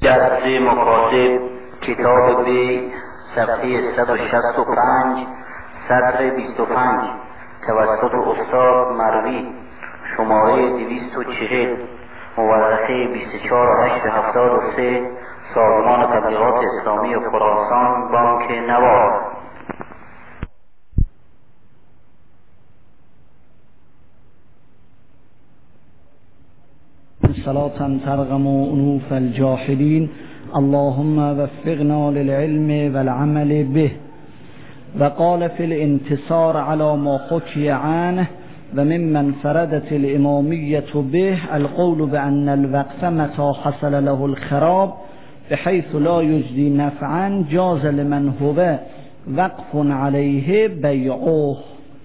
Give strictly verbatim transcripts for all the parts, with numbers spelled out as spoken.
درس مکاتب کتاب بی صفحه صد و شصت و پنج سطر بیست و پنج توسط استاد مروی شماره دویست و چهل مورخه بیست و چهار هشت هفتاد و سه سازمان تبلیغات اسلامی خراسان بانک نوار. صلاة ترغم أنوف الجاحدين اللهم وفقنا للعلم والعمل به. وقال في الانتصار على ما حكي عنه وممن فردت الإمامية به القول بأن الوقف متى حصل له الخراب بحيث لا يجدي نفعا جاز لمن هو وقف عليه بیعه.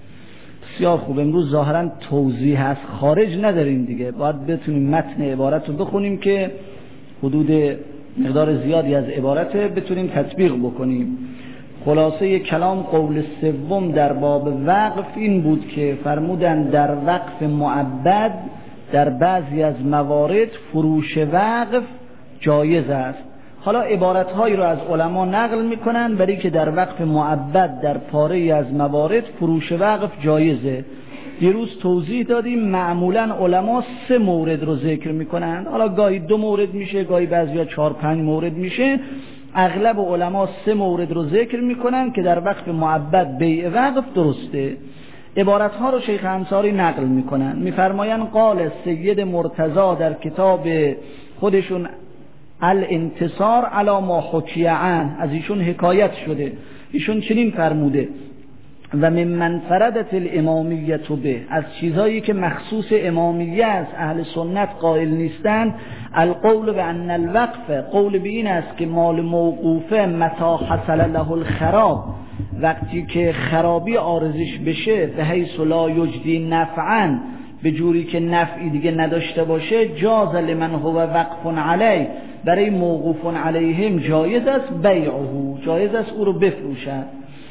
بسیار خوب. امروز ظاهرا توضیح هست، خارج نداریم دیگه، باید بتونیم متن عبارت رو بخونیم که حدود مقدار زیادی از عبارت بتونیم تطبیق بکنیم. خلاصه کلام قول سوم در باب وقف این بود که فرمودن در وقف معبد در بعضی از موارد فروش وقف جایز است. حالا عبارتهایی رو از علما نقل میکنن برای که در وقف معبد در پاره از موارد فروش وقف جایزه. دیروز توضیح دادیم معمولا علما سه مورد رو ذکر میکنن، حالا گاهی دو مورد میشه، گاهی بعضیا چهار پنج مورد میشه. اغلب علما سه مورد رو ذکر میکنن که در وقف معبد بیع وقف درسته. عبارتها رو شیخ انصاری نقل میکنن، میفرماین قال سید مرتضی در کتاب خودشون الانتصار علی ما حکی عنه، از ایشون حکایت شده، ایشون چنین فرموده و ممن فردت الامامیه به، از چیزایی که مخصوص امامیه است اهل سنت قائل نیستند، القول بان الوقف، قول به این است که مال موقوفه متا حصل له الخراب، وقتی که خرابی عارضش بشه، به حیث لا یجدی نفعا، به جوری که نفعی دیگه نداشته باشه، جاز لمن هو وقف علی، برای موقوف علیهم جایز است بیعه، جایز است او رو بفروشد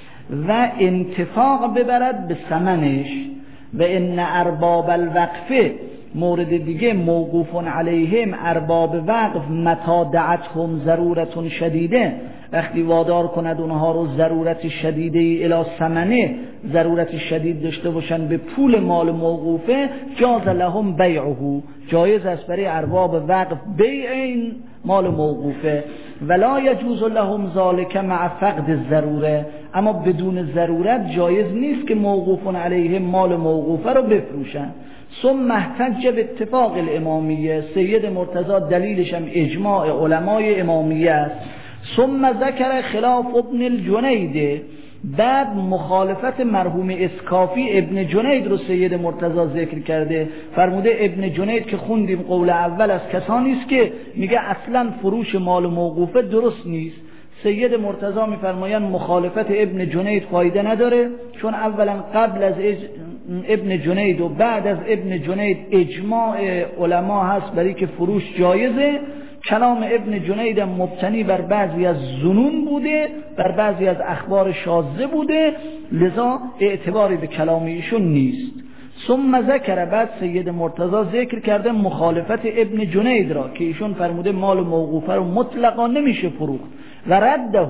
و انتفاق ببرد به ثمنش. و ان ارباب الوقف، مورد دیگه موقوف علیهم ارباب وقف متا دعتهم ضرورت شدیده، وقتی وادار کند اونها رو ضرورت شدیده الی ثمنه، ضرورت شدید داشته باشن به پول مال موقوفه، جاز لهم بیعه، جایز است برای ارباب وقف بیع این مال موقوفه. ولا یجوز لهم ذلک مع فقد الضروره، اما بدون ضرورت جایز نیست که موقوف علیهم مال موقوفه رو بفروشن. ثم احتج باتفاق الامامیه، سید مرتضی دلیلش هم اجماع علمای امامیه است. ثم ذکر خلاف ابن الجنید، بعد مخالفت مرحوم اسکافی ابن جنید رو سید مرتضی ذکر کرده. فرموده ابن جنید که خوندیم قول اول از کسانی است که میگه اصلا فروش مال موقوفه درست نیست. سید مرتضی میفرمایند مخالفت ابن جنید فایده نداره، چون اولا قبل از ابن جنید و بعد از ابن جنید اجماع علما هست برای که فروش جایزه. کلام ابن جنید مبتنی بر بعضی از ظنون بوده، بر بعضی از اخبار شاذه بوده، لذا اعتباری به کلام ایشون نیست. ثم ذکر، بعد سید مرتضی ذکر کرده مخالفت ابن جنید را که ایشون فرموده مال موقوفه رو مطلقا نمیشه فروخت و رده،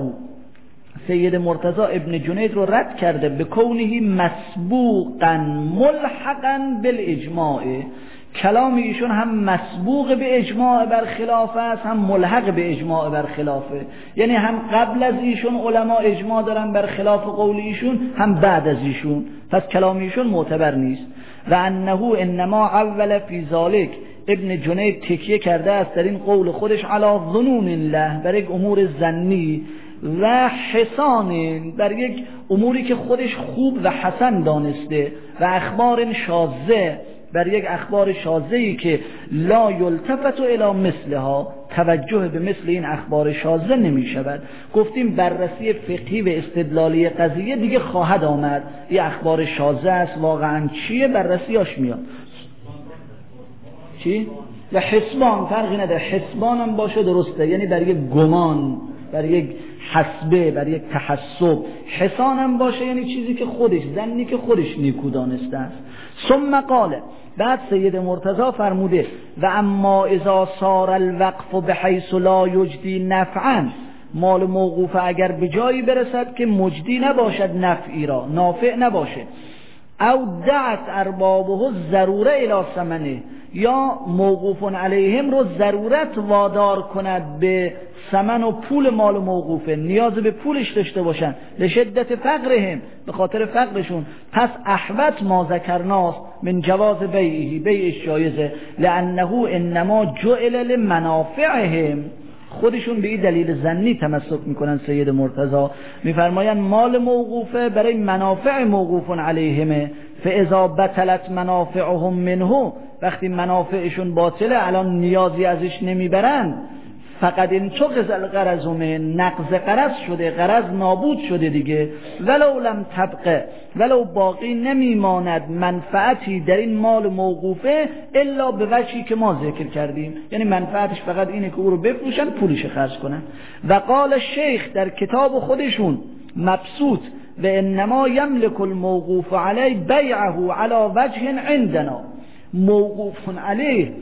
سید مرتضی ابن جنید رو رد کرده به کونه مسبوقا ملحقا بالاجماع، کلام ایشون هم مسبوق به اجماع بر خلاف است، هم ملحق به اجماع بر خلافه، یعنی هم قبل از ایشون علما اجماع دارن بر خلاف قول ایشون، هم بعد از ایشون، پس کلام ایشون معتبر نیست. و انه انما اول فی ذالک، ابن جنید تکیه کرده است در این قول خودش علی ظنون الله، بر یک امور ظنی، و حسان، بر یک اموری که خودش خوب و حسن دانسته، و اخبار شاذه، بر یک اخبار شاذه‌ای که لا یلتفت الی مثلها، توجه به مثل این اخبار شاذه نمی شود. گفتیم بررسی فقهی و استدلالی قضیه دیگه خواهد آمد، این اخبار شاذه است واقعا چیه، بررسیاش میاد. چی؟ و حسبان فرقی نداره، حسبان هم باشه درسته، یعنی بر یک گمان برای یک حسبه، برای یک تحسب. حسان هم باشه یعنی چیزی که خودش، ظنی که خودش نیکو دانسته است. ثم قال، بعد سید مرتضی فرموده و اما اذا صار الوقف بحیث لا یجدی نفعا، مال موقوف اگر به جایی برسد که مجدی نباشد، نفعی را نافع نباشه، او دعت اربابه ضروره الی ثمنه، یا موقوف علیهم رو ضرورت وادار کند به ثمن و پول مال موقوفه، نیاز به پولش داشته باشن، لشدت فقرهم، به خاطر فقرشون، پس احوط ما ذکرناست من جواز بیعه، بیعش جایزه، لانه انما جعل لمنافعهم. خودشون به این دلیل ظنی تمسک میکنن. سید مرتضی میفرمایند مال موقوفه برای منافع موقوف علیهمه، فاذا بطلت منافعهم منه، وقتی منافعشون باطله، الان نیازی ازش نمیبرن، فقط این تو قزل قرضمه، نقض قرض شده، قرض نابود شده دیگه، ولو لم تبقه، ولو باقی نمیماند منفعتی در این مال موقوفه الا به وجهی که ما ذکر کردیم، یعنی منفعتش فقط اینه که او رو بفروشن پولش خرج کنن. و قال شیخ در کتاب خودشون مبسوط و انما یملک الموقوف علی بیعه علی وجه عندنا، موقوف علیه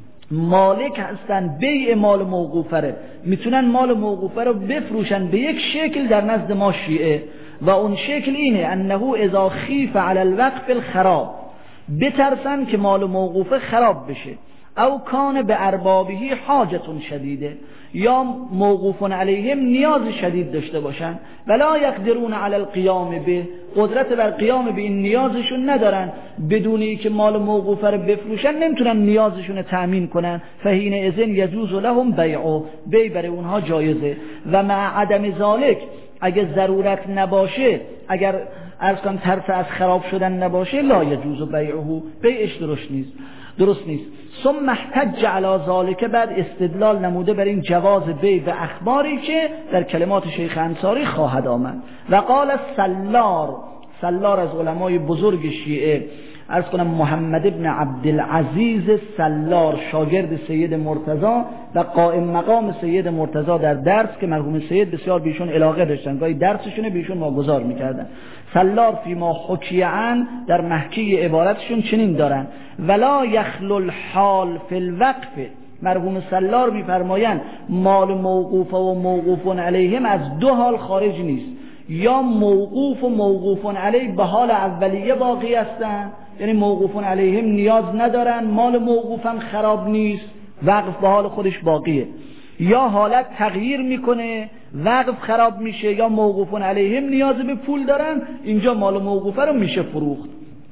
مالک هستن بیع مال موقوفه رو، میتونن مال موقوفه رو بفروشن به یک شکل در نزد ما شیعه، و اون شکل اینه انه اذا خیف علی الوقف الخراب، بترسن که مال موقوفه خراب بشه، او کان به اربابهی حاجتون شدیده، یا موقوف علیهم نیاز شدید داشته باشن، ولا یقدرون علی القیام به، قدرت بر قیام به این نیازشون ندارن، بدونی که مال موقوفه رو بفروشن نمیتونن نیازشون رو تأمین کنن، فحین اذن یجوز لهم بیعه، بیع برای اونها جایزه. و مع عدم ذالک، اگر ضرورت نباشه، اگر عرض کنم ترس از خراب شدن نباشه، لا یجوز بیعه، بیعش درست نیست درست نیست. ثم احتج علی ذالک، بعد استدلال نموده بر این جواز بیع به اخباری که در کلمات شیخ انصاری خواهد آمد. و قال سلار، سلار از علمای بزرگ شیعه، عرض کنم محمد ابن عبدالعزیز سلار، شاگرد سید مرتضی و قائم مقام سید مرتضی در درس، که مرحوم سید بسیار بیشون علاقه داشتن، گاهی درسشون بیشون واگذار میکردن. سلار فی ما حکی عن، در محکی عبارتشون چنین دارن ولا یخلو الحال فی الوقف، مرحوم سلار میفرمایند مال موقوف و موقوف علیهم از دو حال خارج نیست، یا موقوف و موقوف علیه به حال اولیه باقی هستن، یعنی موقوف علیهم نیاز ندارن، مال موقوفم خراب نیست، وقف به حال خودش باقیه، یا حالت تغییر میکنه، وقف خراب میشه، یا موقوف علیهم نیاز به پول دارن، اینجا مال موقوفه رو میشه فروخت.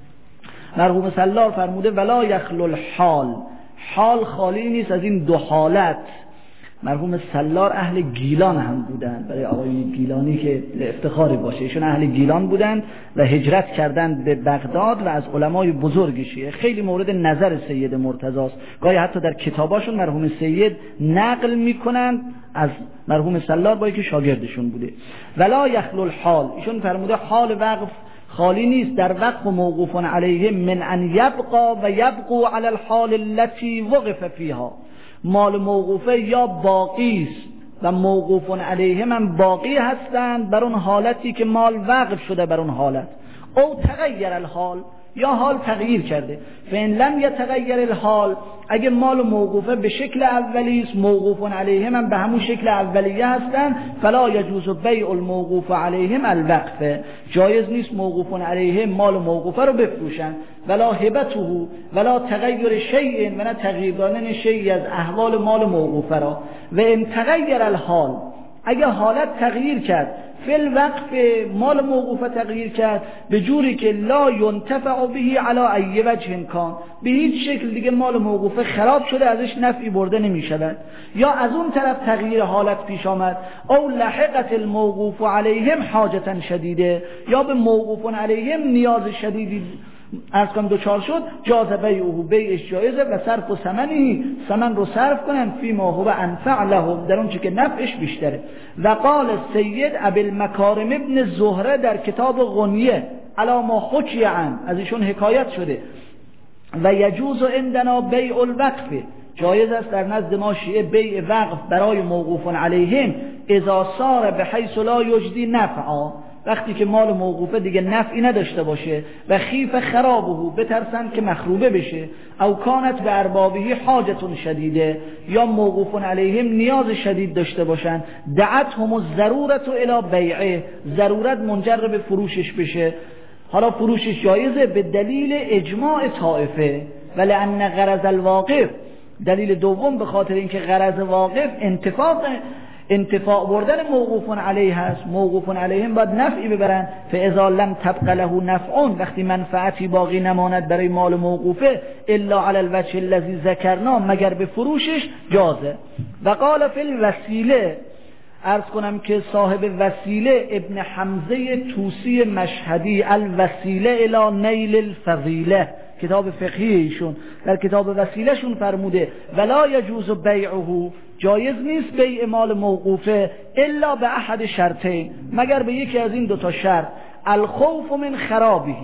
مرحوم سلار فرموده ولا یخلو الحال، حال خالی نیست از این دو حالت. مرحوم سلار اهل گیلان هم بودن، برای آقای گیلانی که افتخاری باشه، ایشون اهل گیلان بودن و هجرت کردن به بغداد و از علمای بزرگ شیعه، خیلی مورد نظر سید مرتضی است، گاهی حتی در کتاباشون مرحوم سید نقل میکنن از مرحوم سلار با اینکه شاگردشون بوده. ولا یخلو الحال، ایشون فرموده حال وقف خالی نیست در وقف موقوف علیه من ان یبقى و یبقوا علی الحال التي وقف فیها، مال موقوفه یا باقی است و موقوف علیه من باقی هستند بر اون حالتی که مال وقف شده بر اون حالت، او تغییر الحال، یا حال تغییر کرده. فإن لم یتغیر الحال، اگه مال موقوفه به شکل اولی است، موقوف علیهم هم به همون شکل اولیه هستن، فلا یجوز بیع الموقوف علیهم الوقف، جایز نیست موقوف علیهم مال موقوفه رو بفروشن، ولا هبته ولا تغییر شیء، و نه تغییر دادن شیئی از احوال مال موقوفه را. و ان تغیر الحال، اگه حالت تغییر کرد، فل وقف مال موقوفه تغییر کرد به جوری که لا ینتفع به علی ای وجه کان، به هیچ شکل دیگه مال موقوفه خراب شده، ازش نفعی برده نمی شود، یا از اون طرف تغییر حالت پیش آمد، او لحقت الموقوف علیهم حاجتا شدیده، یا به موقوف علیهم نیاز شدیدی از کم دوچار شد، جاز بیعه، بیعش جایزه، و صرف و ثمنی، ثمن رو صرف کنن فی ما هو انفع لهم، در اون چی که نفعش بیشتره. و قال سید ابوالمکارم ابن زهره در کتاب غنیه علی ما حکی عن، از ایشون حکایت شده، و یجوز عندنا بیع الوقف، جایز است در نزد ما شیعه بیع وقف برای موقوف علیهم اذا صار بحیث لا یجدی نفعا، وقتی که مال موقوفه دیگه نفعی نداشته باشه و خیف خرابه، بترسن که مخروبه بشه، او کانت به اربابه حاجتون شدیده، یا موقوف علیهم نیاز شدید داشته باشن، دعتهم الضرورت الی بیعه، ضرورت منجر به فروشش بشه. حالا فروشش جایزه به دلیل اجماع طائفه، ولأن غرض الواقف، دلیل دوم به خاطر اینکه غرض واقف انتفاق انتفاع بردن موقوف علیه هست، موقوف علیهم باید نفعی ببرن، فاذا لم تبق له نفع، وقتی منفعتی باقی نماند برای مال موقوفه الا علی الوجه الذی ذکرنا، مگر به فروشش جازه. و قال فی الوسیله، عرض کنم که صاحب وسیله ابن حمزه طوسی مشهدی، الوسیله الی نیل الفضیله، کتاب فقهی ایشون در کتاب وسیله شون فرموده ولا یجوز بیعه، جایز نیست بیع مال موقوفه الا به احد شرطین، مگر به یکی از این دو تا شرط، الخوف من خرابه،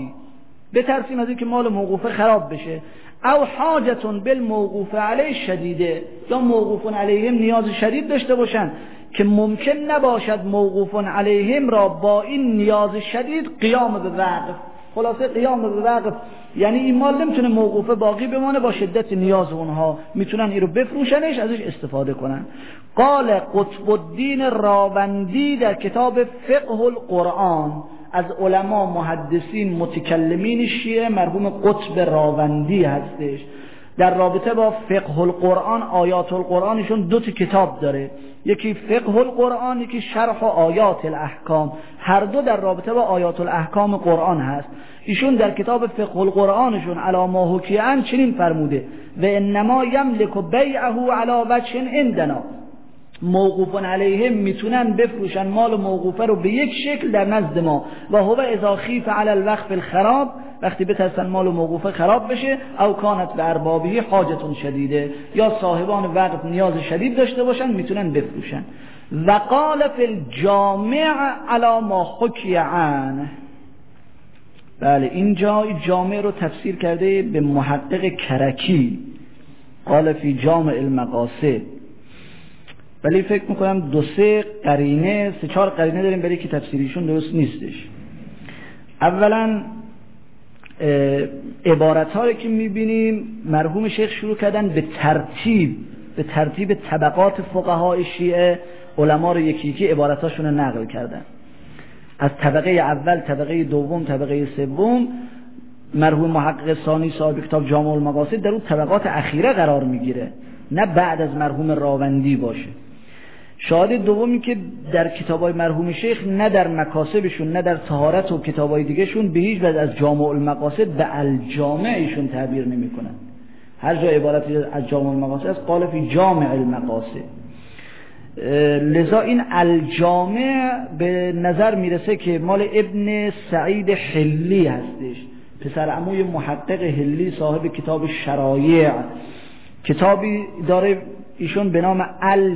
بترسیم از اینکه مال موقوفه خراب بشه، او حاجتون بالموقوف علیه شدیده، یا موقوف علیهم نیاز شدید داشته باشن که ممکن نباشد موقوف علیهم را با این نیاز شدید قیام به وقف. خلاصه قیام به وقف یعنی این مال نمیتونه موقوفه باقی بمانه، با شدت نیاز اونها میتونن این رو بفروشنش، ازش استفاده کنن. قال قطب الدین راوندی در کتاب فقه القرآن، از علما محدثین متکلمین شیعه مرحوم قطب راوندی هستش، در رابطه با فقه القرآن، آیات القرآنشون دو تا کتاب داره، یکی فقه القرآن، یکی شرح آیات الاحکام، هر دو در رابطه با آیات الاحکام قرآن هست. ایشون در کتاب فقه القرآنشون علی ما حکی عنه چنین فرموده و انما یملک بیعه علی وجه عندنا، موقوف علیهم میتونن بفروشن مال موقوفه رو به یک شکل در نزد ما، و هو اذا خیف علی الوقف الخراب، وقتی بترسن مال موقوفه خراب بشه، او کانت به اربابه حاجتون شدیده، یا صاحبان وقف نیاز شدید داشته باشن میتونن بفروشن. و قال فی الجامع علی ما حکی عنه، بله اینجا جامع رو تفسیر کرده به محقق کرکی، قال فی جامع المقاصد، ولی فکر میکنم دو سه قرینه سه چهار قرینه داریم برای که تفسیریشون درست نیستش. اولا عبارت ها رو که میبینیم مرحوم شیخ شروع کردن به ترتیب به ترتیب طبقات فقهای شیعه، علما رو یکی یکی عبارت هاشون رو نقل کردن، از طبقه اول، طبقه دوم، طبقه سوم. مرحوم محقق ثانی صاحب کتاب جامع المقاصد در اون طبقات اخیره قرار میگیره، نه بعد از مرحوم راوندی باشه. شاهد دومی که در کتابای مرحوم شیخ نه در مکاسبشون نه در طهارت و کتابای دیگه شون به هیچ وجه از جامع المقاصد به الجامع ایشون تعبیر نمیکنن، هر جا عبارتی از جامع المقاصد از قال فی جامع المقاصد. لذا این الجامع به نظر میرسه که مال ابن سعید حلی هستش، پسر عموی محقق حلی صاحب کتاب شرایع، کتابی داره ایشون به نام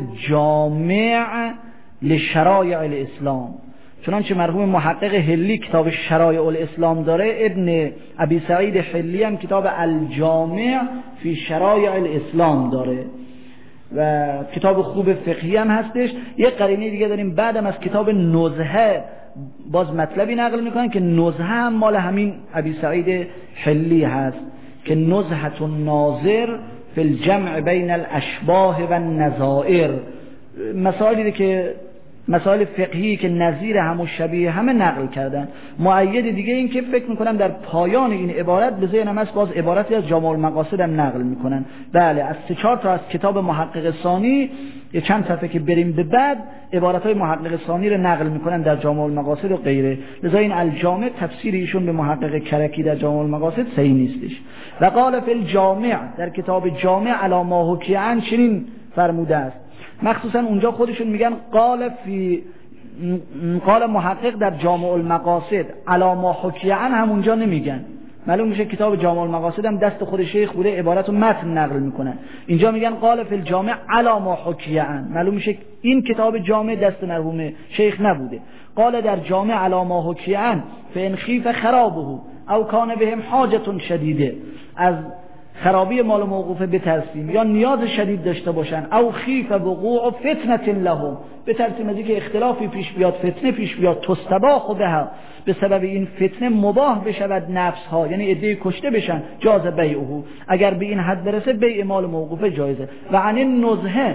الجامع لشرایع الاسلام. چنانچه مرحوم محقق حلی کتاب شرایع الاسلام داره، ابن ابی سعید حلی هم کتاب الجامع فی شرایع الاسلام داره و کتاب خوب فقهی هم هستش. یک قرینه دیگه داریم بعدم از کتاب نزهه باز مطلبی نقل میکنن که نزهه هم مال همین ابی سعید حلی هست که نزهة الناظر فی الجمع بین الاشباه و النظائر، مسائلی که مسائل فقهی که نظیر هم و شبیه همه نقل کردن. مؤید دیگه این که فکر میکنم در پایان این عبارت به ذهنم هست باز عبارتی از جامع المقاصد هم نقل میکنن. بله از سه چهار تا از کتاب محقق ثانی یه چند صفحه که بریم به بعد عبارت های محقق ثانی رو نقل میکنن در جامع المقاصد و غیره. لذا این الجامع تفسیر ایشون به محقق کرکی در جامع المقاصد صحیح نیستش. و قال فی الجامع، در کتاب جامع علی ما حکی عنه چنین فرموده است، مخصوصا اونجا خودشون میگن قال فی قال محقق در جامع المقاصد علی ما حکی عنه، همونجا نمیگن. معلوم میشه کتاب جامع المقاصد هم دست خود شیخ بوده، عبارت رو متن نقل میکنن. اینجا میگن قال فی الجامع علی ما حکی عنه، معلوم میشه این کتاب جامع دست مرحوم شیخ نبوده. قال در جامع علی ما حکی عنه فان خیف خرابه او کان بهم حاجت شدیده، از خرابی مال موقوفه بترسیم یا نیاز شدید داشته باشن، او خیف وقوع فتنه لهم، بترسیم از اینکه اختلافی پیش بیاد، فتنه پیش بیاد، تستباح خودها، به سبب این فتنه مباح بشود نفس ها، یعنی عده کشته بشن، جاز بیعه، اگر به این حد برسه بیع مال موقوفه جایزه. و عن النزهه،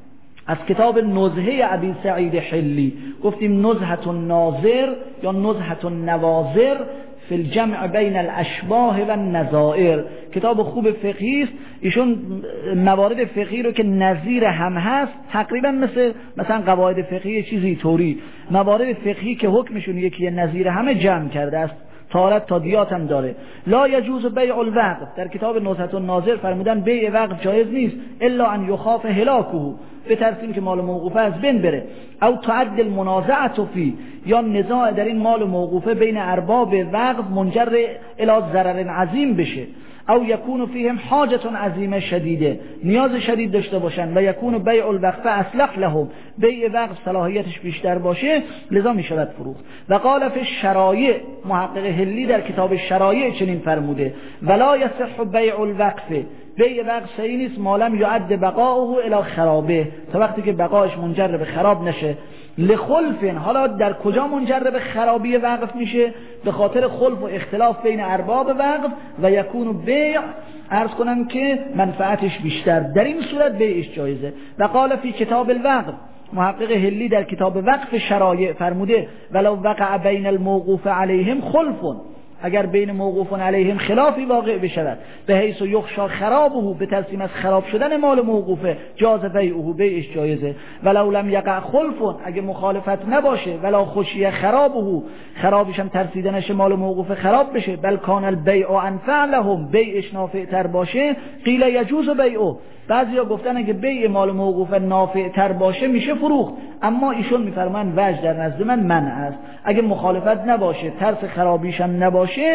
از کتاب نزهه ابی سعید حلی گفتیم نزهة الناظر یا نزهة النواظر فی الجمع بین الاشباه و النظائر، کتاب خوب فقهی است. ایشون موارد فقهی رو که نظیر هم هست، تقریبا مثل مثلا قواعد فقهی چیزی طوری، موارد فقهی که حکمشون یکی نظیر همه جمع کرده است، تارت تا دیات هم داره. لا یجوز بیع الوقف، در کتاب نزهة الناظر فرمودن بیع وقف جایز نیست، الا ان یخاف هلاکه، بترسیم که مال موقوفه از بین بره، او تعد المنازعه فی، یا نزاع در این مال موقوفه بین ارباب وقف منجر الی ضرر عظیم بشه، او یکون فیهم حاجت عظیمه شدیده، نیاز شدید داشته باشن، و یکون بیع الوقف اصلح لهم، بیع وقف صلاحیتش بیشتر باشه لذا می شود فروخت. و قال فی الشرایع، محقق حلی در کتاب شرایع چنین فرموده، ولا یصح بیع الوقف، بیع وقف صحیح نیست مالم یعد بقاؤه الی خرابه، تا وقتی که بقایش منجر به خراب نشه. لخلف، حالا در کجا منجر به خرابی وقف میشه؟ به خاطر خلف و اختلاف بین ارباب وقف، و یکون بیع، عرض کنم که منفعتش بیشتر، در این صورت بیعش جایزه. و قال فی کتاب الوقف، محقق حلی در کتاب وقف شرایع فرموده، ولو وقع بین الموقوف علیهم خلف، اگر بین موقوفون علیهم خلافی واقع بشود، به حیث یخشا خرابه، به ترسیم از خراب شدن مال موقوفه، جاز بیعه، بیعش جایزه. ولو لم یقع خلف، اگه مخالفت نباشه، ولا خشیه خرابه، خرابش هم ترسیدنش مال موقوفه خراب بشه، بل کان البیع انفع لهم، بیعش نافع تر باشه، قیل یجوز بیعه، بعضیا گفتن اگه بیع مال موقوفه نافع تر باشه میشه فروخت، اما ایشون میفرمان وجه در نزد من منع است، اگه مخالفت نباشه، ترس خرابیش هم نباشه،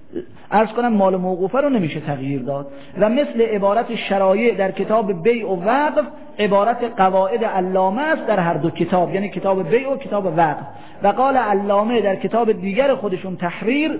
عرض کنم مال موقوفه رو نمیشه تغییر داد. و مثل عبارت شرایع در کتاب بیع و وقف، عبارت قواعد علامه است در هر دو کتاب، یعنی کتاب بیع و کتاب وقف. و قال علامه در کتاب دیگر خودشون تحریر،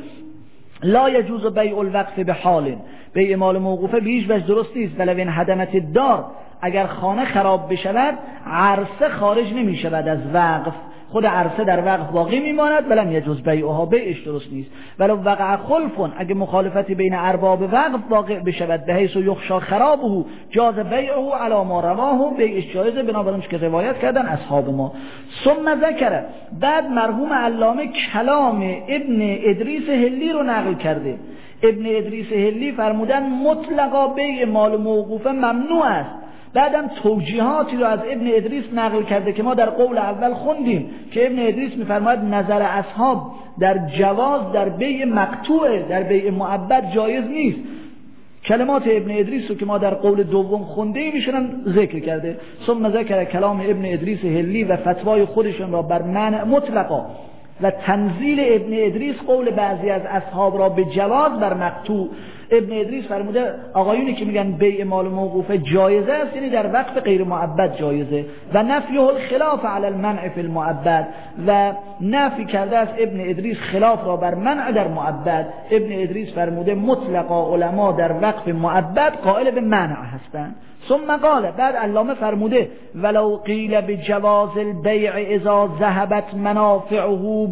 لا یجوز بیع الوقف به حال، بیع مال موقوفه به هیچ وجه درست نیست، ولو ان هدمت الدار، اگر خانه خراب بشود عرصه خارج نمی شود از وقف، خود عرصه در وقف باقی میماند، ولم یجوز بیعها، بیعش درست نیست. ولو وقع خلف، اگه مخالفتی بین ارباب وقف واقع بشود، به حیث یخشا خرابه، جاز بیعه علی ما رواه، بیعش جایزه بنابراین که روایت کردن اصحاب ما. ثم ذکر، بعد مرحوم علامه کلام ابن ادریس حلی رو نقل کرده. ابن ادریس حلی فرمودن مطلقا بیع مال موقوفه ممنوع است. بعدم توجیهاتی رو از ابن ادریس نقل کرده که ما در قول اول خوندیم که ابن ادریس میفرماید نظر اصحاب در جواز در بیع مقطوعه، در بیع معبد جایز نیست. کلمات ابن ادریس رو که ما در قول دوم خونده ایشون ذکر کرده. ثم ذکر کلام ابن ادریس حلی و فتوای خودشون را بر منع مطلقا و تنزیل ابن ادریس قول بعضی از اصحاب را به جواز بر مقطوع. ابن ادریس فرموده آقایونی که میگن بیع مال موقوفه جایزه است، یعنی در وقف غیر معبد جایزه، و نفیه الخلاف علی المنع فی المعبد، و نفی کرده از ابن ادریس خلاف را بر منع در معبد. ابن ادریس فرموده مطلقا علما در وقف معبد قائل به منع هستند. ثم قال، بعد علامه فرموده ولو قیل بجواز البیع اذا ذهبت منافعه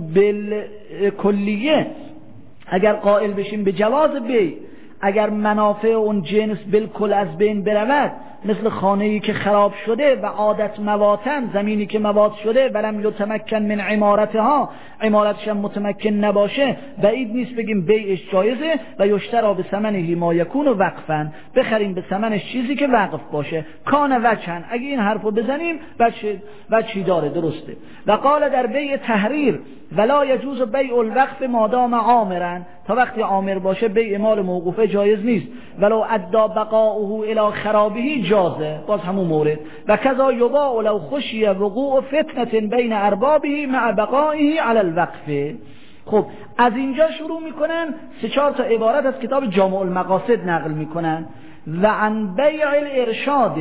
بالکلیه، اگر قائل بشیم به جواز بیع اگر منافع اون جنس بالکل از بین برود، مثل خانه‌ای که خراب شده و عادت مواتن، زمینی که موات شده ولم یتمکن من عمارتها، عمارتش هم متمکن نباشه، بعید نیست بگیم بیعش جایزه. و یشترا به ثمنه ما یکون وقفا، بخریم به ثمنش چیزی که وقف باشه. کان وجهن، اگه این حرفو بزنیم وجهی داره، درسته. و قال در بیع تحریر ولا یجوز بیع الوقف مادام عامرن، تا وقتی عامر باشه بیع مال موقوفه جایز نیست. ولو ادى بقاؤه الى خرابه جازه، باز همون مورد. و کذا یباع لو خشی وقوع فتنه بین اربابه مع بقائه علی الوقف. خب از اینجا شروع میکنن، سه چهار تا عبارت از کتاب جامع المقاصد نقل میکنن. و عن بیع الارشاد،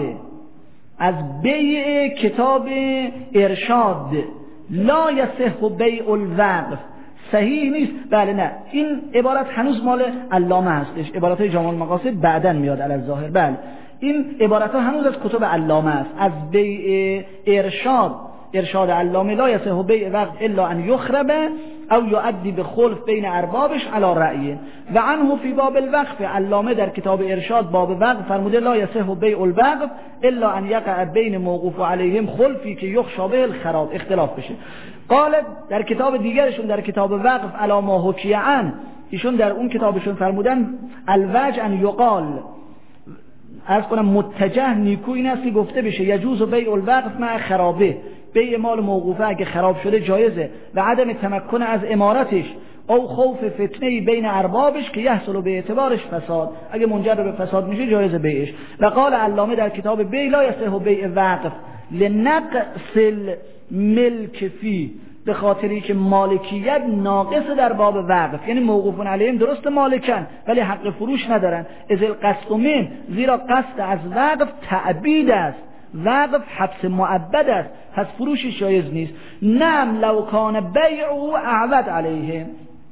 از بیع کتاب ارشاد، لا یصح بیع الوقف، صحیح نیست. بله نه، این عبارت هنوز مال علامه هستش، عبارت های جامع المقاصد بعدن میاد علی الظاهر. بله این عبارت ها هنوز از کتب علامه است. از بیع ارشاد، ارشاد علامه لا یصح بیع وقف الا ان یخرب او یؤدی به خلف بین اربابش علی رأی و عنه فی باب الوقف. علامه در کتاب ارشاد باب وقف فرموده لا یصح بیع الوقف الا ان یقع بین موقوف علیهم خلفی که یخشى به الخراب، اختلاف بشه. قال در کتاب دیگرشون در کتاب وقف علی ما حکی عن، ایشون در اون کتابشون فرمودن الوجه ان یقال، عرض کنم متجه نیکو این است که گفته بشه یجوز بیع الوقف مع خرابه، بیع مال موقوفه اگه خراب شده جایزه و عدم تمکن از امارتش او خوف فتنه بین اربابش که یحصل به اعتبارش فساد، اگه منجر به فساد میشه جایز بیعش. و قال علامه در کتاب بیع لا یصح بیع وقف لنقص الملک فی، به خاطری که مالکیت ناقص در باب وقف، یعنی موقوفون علیهم درست مالکن ولی حق فروش ندارن. از القصد من، زیرا قصد از وقف تعبید است، وقف حبس معبد است، پس فروشش جایز نیست. نعم لو کان بیعه اعود علیه،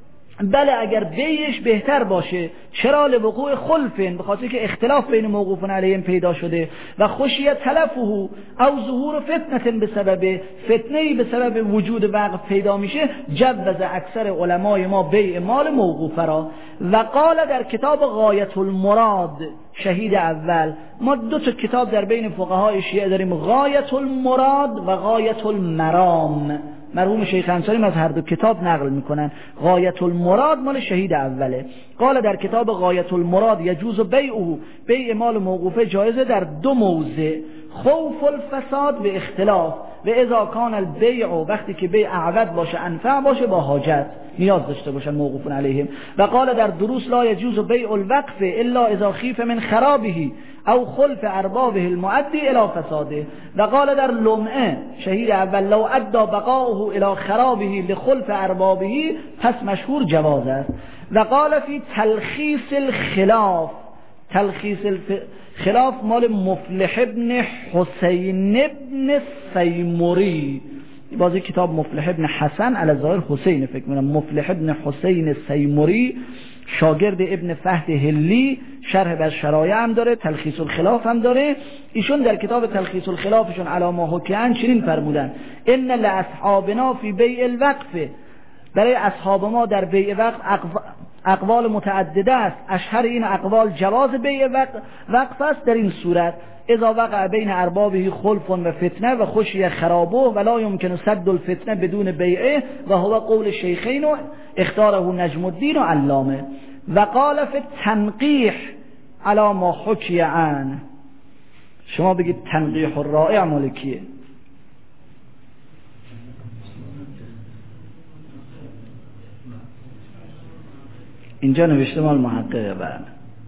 بله اگر بیعش بهتر باشه. چرا؟ لوقوع خلفن، به خاطر که اختلاف بین موقوفون علیهم پیدا شده و خشیت تلفه او ظهور فتنه به سبب فتنه‌ای به سبب وجود وقف پیدا میشه. جوز اکثر علمای ما بیع مال موقوفه را. و قال در کتاب غایت المراد، شهید اول، ما دو تا کتاب در بین فقهای شیعه داریم، غایت المراد و غایت المرام. مرحوم شیخ انصاری از هر دو کتاب نقل میکنن. غایت المراد مال شهید اوله. قال در کتاب غایت المراد یجوز بیعه، بیع مال موقوفه جایزه در دو موضع، خوف الفساد به اختلاف و اذا کان البیع، وقتی که بیع اعود باشه انفع باشه با حاجت، نیاز داشته باشن موقوفون علیهم. و قال در دروس لا یجوز بیع الوقف الا اذا خیف من خرابه او خلف اربابه المؤدی الى فساده. و قال در لمعه شهید اول لو ادى بقاؤه الى خرابه لخلف اربابه، پس مشهور جواز است. و قال فی تلخیص الخلاف، تلخیص الخلاف مال مفلح ابن حسین ابن سیموری، بازی کتاب مفلح ابن حسن علی الظاهر حسین فکر کنم، مفلح ابن حسین سیموری شاگرد ابن فهد هلی، شرح بر شرایع هم داره، تلخیص الخلاف هم داره. ایشون در کتاب تلخیص الخلافشون علی ما حکی عن چنین فرمودن ان لاصحابنا فی بیع الوقف، برای اصحاب ما در بیع وقف اقوال متعدده است. اشهر این اقوال جواز بیع وقف است در این صورت اذا وقع بین اربابه خلف و فتنه و خشی خرابه ولا يمكن سد الفتنه بدون بیعه و هو قول شیخین و اختاره نجم الدین و علامه. و قال فی التنقیح علی ما حکی عن، شما بگید تنقیح الرائع مالکیه. اینجا نوشته مال محققه. بعد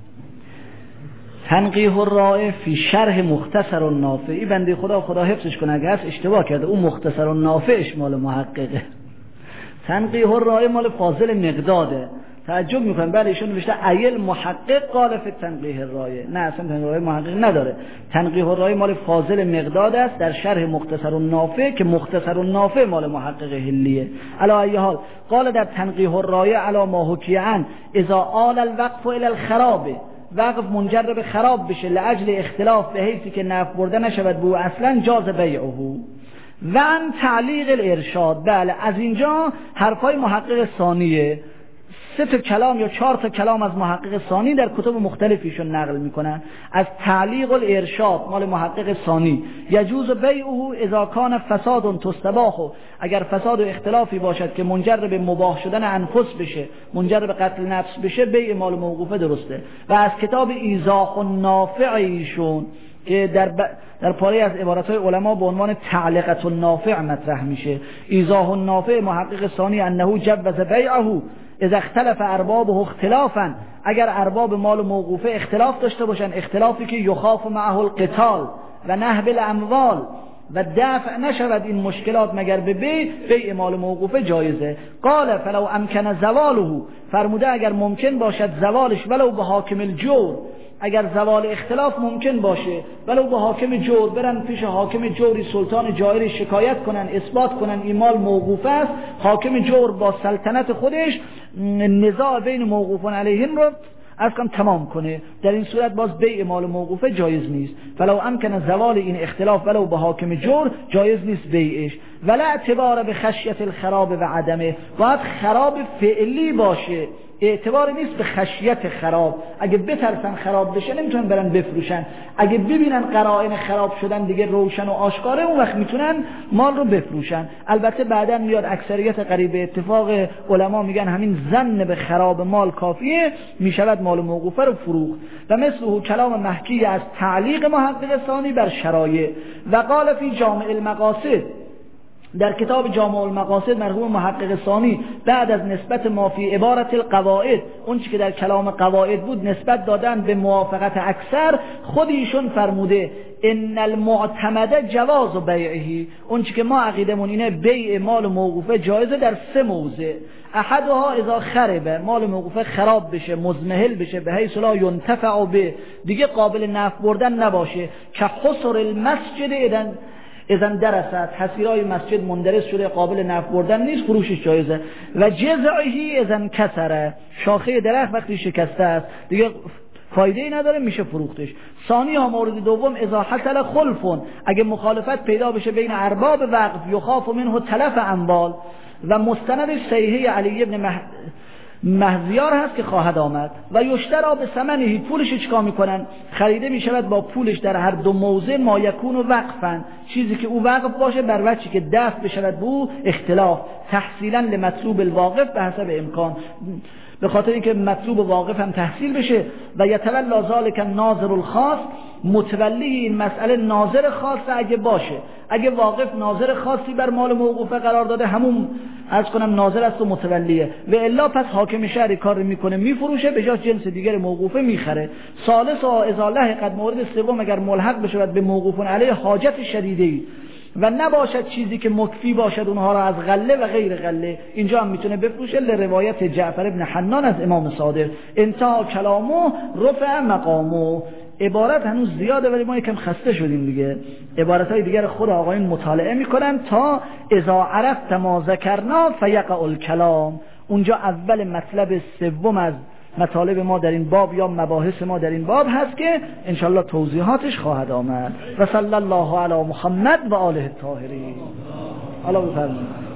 تنقیح الرائع فی شرح مختصر النافعی، بنده خدا خدا حفظش کنه اگه هست اشتباه کرده، اون مختصر النافعش مال محققه، تنقیح الرائع مال فاضل مقداده. تعجب میکنم بله ایشون نوشته ایل محقق قال فی تنقیح الرائع، نه اصلا تنقیح الرائع محقق نداره، تنقیح الرائع مال فاضل مقداد است در شرح مختصر النافع که مختصر النافع مال محقق هلیه. علی ای حال قال در تنقیح الرائع علی ما حکی عن اذا آل الوقف الى الخراب، وقف منجر به خراب بشه لاجل اختلاف به حیثی که نفع برده نشود بو اصلا جاز بیعه. و ان تعلیق الارشاد، بله از اینجا حرفای محقق ثانیه، سه تا کلام یا چهار تا کلام از محقق ثانی در کتب مختلفیشون نقل میکنن. از تعلیق الارشاد مال محقق ثانی یجوز بیعه اذا کان فساد تستباح، اگر فساد و اختلافی باشد که منجر به مباح شدن انفس بشه، منجر به قتل نفس بشه، بیع مال موقوفه درسته. و از کتاب ایضاح النافع ایشون که در ب... در پاره از عبارات های علما به عنوان تعلیقة النافع مطرح میشه، ایضاح النافع محقق ثانی انه جوز بیعه اذا اختلف اربابه اختلافا، اگر ارباب مال موقوفه اختلاف داشته باشن، اختلافی که یخاف معه القتال و نهب الاموال و دفع نشود این مشکلات مگر به بیع، بیع مال موقوفه جایزه. قال فلو امکن زواله، فرموده اگر ممکن باشد زوالش ولو به حاکم الجور، اگر زوال اختلاف ممکن باشه ولو به حاکم جور، برن پیش حاکم جوری سلطان جائری شکایت کنن، اثبات کنن این مال موقوف است، حاکم جور با سلطنت خودش نزاع بین موقوفان علیهم رو از کم تمام کنه. در این صورت باز بیع مال موقوفه جایز نیست. فلو امکن زوال این اختلاف ولو به حاکم جور، جایز نیست بیعش. ولا اعتبار به خشیت الخراب و عدمه، باید خراب فعلی باشه، اعتبار نیست به خشیت خراب. اگه بترسن خراب بشه نمیتونن برن بفروشن، اگه ببینن قرائن خراب شدن دیگه روشن و آشکاره، اون وقت میتونن مال رو بفروشن. البته بعدا میاد اکثریت قریب اتفاق علما میگن همین ظن به خراب مال کافیه، میشود مال موقوفه رو فروخت. و مثل کلام محکی از تعلیق محقق ثانی بر شرایع. و قال فی جامع المقاصد، در کتاب جامع المقاصد مرحوم محقق ثانی بعد از نسبت ما فی عبارت القواعد، اون چی که در کلام قواعد بود نسبت دادن به موافقت اکثر، خود ایشون فرموده ان المعتمد جواز بیعه، اون چی که ما عقیدمون اینه بیع مال موقوفه جایزه در سه موضع. احدها اذا خربه، مال موقوفه خراب بشه، مزمحل بشه، به حیث لا ينتفع به، دیگه قابل نفع بردن نباشه، که حصر المسجد اذن اذن درست، حصیرای مسجد مندرس شده قابل نفع بردن نیست، فروشش جایزه. و جذعه اذن کسره، شاخه درخت وقتی شکسته است دیگه فایده ای نداره، میشه فروختش. ثانی ها مورد دوم اذا حصل خلف، اگه مخالفت پیدا بشه بین ارباب وقف، یخاف منه تلف اموال. و مستندش صحیحه علی ابن مح... مهزیار هست که خواهد آمد. و یشترا به ثمنه، پولش چیکار میکنن؟ خریده میشود با پولش در هر دو موضع ما یکون و وقفن، چیزی که او وقف باشه بر وجهی که دفع بشود به او اختلاف، تحصیلا لمطلوب الواقف به حسب امکان، به خاطر اینکه مطلوب واقف هم تحصیل بشه. و یتولا ذالک الناظر الخاص، متولی این مسئله ناظر خاص اگه باشه، اگه واقف ناظر خاصی بر مال موقوفه قرار داده همون عرض کنم ناظر است و متولیه، و الا پس حاکم شهر کار میکنه میفروشه، به جای جنس دیگر موقوفه میخره. ثالث ازاله قد مورد سوم اگر ملحق بشه به موقوفون علیه حاجت شدیدی و نباشد چیزی که مکفی باشد اونها را از غله و غیر غله، اینجا هم میتونه بفروشه. لروایت جعفر ابن حنان از امام صادق انتها کلامو رفع مقامو. عبارت هنوز زیاده ولی ما یکم خسته شدیم دیگه، عبارتهای دیگر خود آقایون مطالعه میکنن تا اذا عرفت ما ذکرنا فیقع الکلام. اونجا اول مطلب سوم از مطالب ما در این باب یا مباحث ما در این باب هست که انشالله توضیحاتش خواهد آمد. و صلی الله علی محمد و آله الطاهرین. الله بفرمایید.